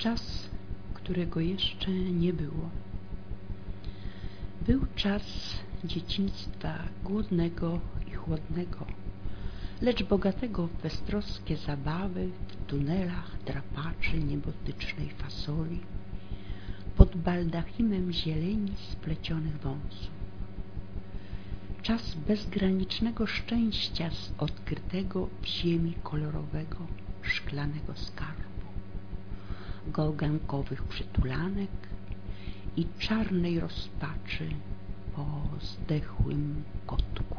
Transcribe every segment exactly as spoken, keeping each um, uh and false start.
czas, którego jeszcze nie było. Był czas dzieciństwa głodnego i chłodnego, lecz bogatego w beztroskie zabawy, w tunelach drapaczy niebotycznej fasoli, pod baldachimem zieleni splecionych wąsów. Czas bezgranicznego szczęścia z odkrytego w ziemi kolorowego, szklanego skarbu, gałgankowych przytulanek i czarnej rozpaczy po zdechłym kotku.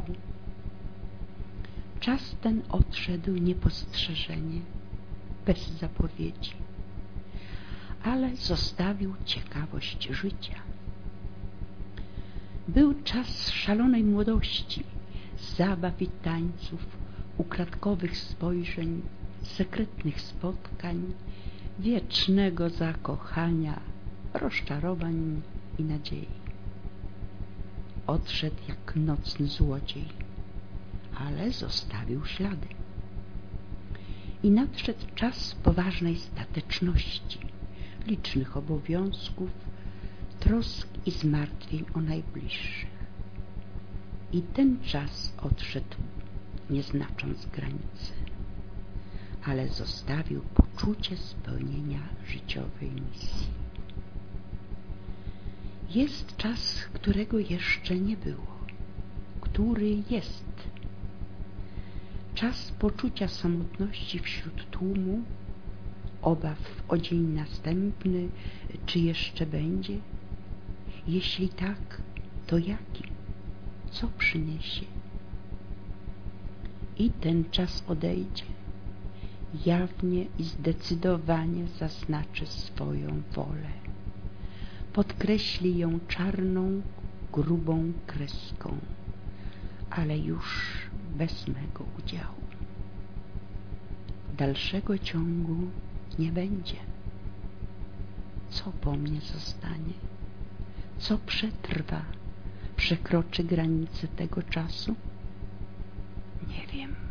Czas ten odszedł niepostrzeżenie, bez zapowiedzi, ale zostawił ciekawość życia. Był czas szalonej młodości, zabaw i tańców, ukradkowych spojrzeń, sekretnych spotkań, wiecznego zakochania, rozczarowań i nadziei. Odszedł jak nocny złodziej, ale zostawił ślady. I nadszedł czas poważnej stateczności, licznych obowiązków, trosk i zmartwień o najbliższych. I ten czas odszedł, nie znacząc granicy, ale zostawił poczucie spełnienia życiowej misji. Jest czas, którego jeszcze nie było, który jest. Czas poczucia samotności wśród tłumu, obaw o dzień następny, czy jeszcze będzie? Jeśli tak, to jaki? Co przyniesie? I ten czas odejdzie, jawnie i zdecydowanie zaznaczy swoją wolę. Podkreśli ją czarną, grubą kreską, ale już bez mego udziału. Dalszego ciągu nie będzie. Co po mnie zostanie? Co przetrwa, przekroczy granice tego czasu? Nie wiem.